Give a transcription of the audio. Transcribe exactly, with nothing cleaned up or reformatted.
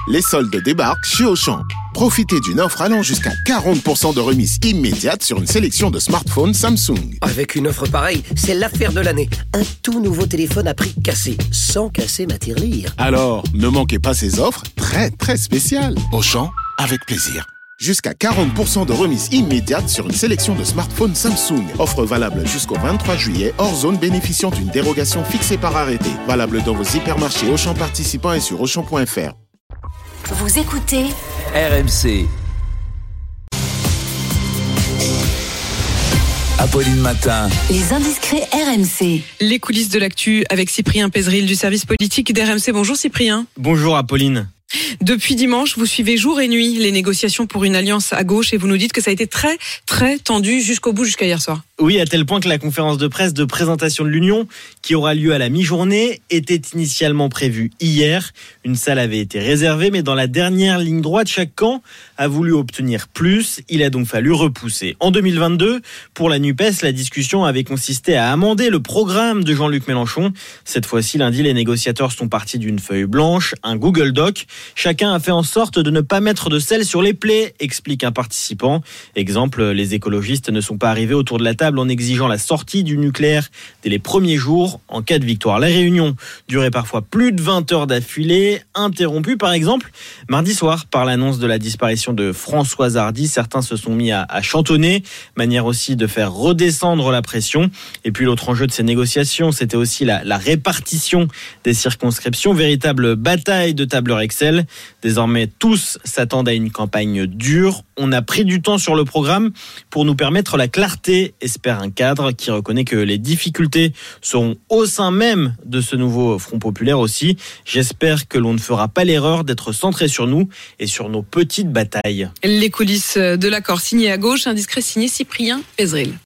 Les soldes débarquent chez Auchan. Profitez d'une offre allant jusqu'à quarante pour cent de remise immédiate sur une sélection de smartphones Samsung. Avec une offre pareille, c'est l'affaire de l'année. Un tout nouveau téléphone à prix cassé, sans casser ma tirelire. Alors, ne manquez pas ces offres très très spéciales. Auchan, avec plaisir. Jusqu'à quarante pour cent de remise immédiate sur une sélection de smartphones Samsung. Offre valable jusqu'au vingt-trois juillet, hors zone bénéficiant d'une dérogation fixée par arrêté. Valable dans vos hypermarchés Auchan participants et sur auchan point f r. Vous écoutez R M C. Apolline Matin. Les indiscrets R M C. Les coulisses de l'actu avec Cyprien Pézeril du service politique d'R M C. Bonjour Cyprien. Bonjour Apolline. Depuis dimanche, vous suivez jour et nuit les négociations pour une alliance à gauche et vous nous dites que ça a été très, très tendu jusqu'au bout, jusqu'à hier soir. Oui, à tel point que la conférence de presse de présentation de l'Union, qui aura lieu à la mi-journée, était initialement prévue hier. Une salle avait été réservée, mais dans la dernière ligne droite, chaque camp a voulu obtenir plus. Il a donc fallu repousser. En deux mille vingt-deux, pour la NUPES, la discussion avait consisté à amender le programme de Jean-Luc Mélenchon. Cette fois-ci, lundi, les négociateurs sont partis d'une feuille blanche, un Google Doc. Chacun a fait en sorte de ne pas mettre de sel sur les plaies, explique un participant. Exemple, les écologistes ne sont pas arrivés autour de la table en exigeant la sortie du nucléaire dès les premiers jours en cas de victoire. La réunion durait parfois plus de vingt heures d'affilée, interrompue par exemple mardi soir par l'annonce de la disparition de Françoise Hardy. Certains se sont mis à, à chantonner, manière aussi de faire redescendre la pression. Et puis l'autre enjeu de ces négociations, c'était aussi la, la répartition des circonscriptions, véritable bataille de tableur Excel. Désormais, tous s'attendent à une campagne dure. On a pris du temps sur le programme pour nous permettre la clarté, espère un cadre qui reconnaît que les difficultés seront au sein même de ce nouveau Front populaire aussi. J'espère que l'on ne fera pas l'erreur d'être centré sur nous et sur nos petites batailles. Les coulisses de l'accord signé à gauche, indiscret signé Cyprien Pézeril.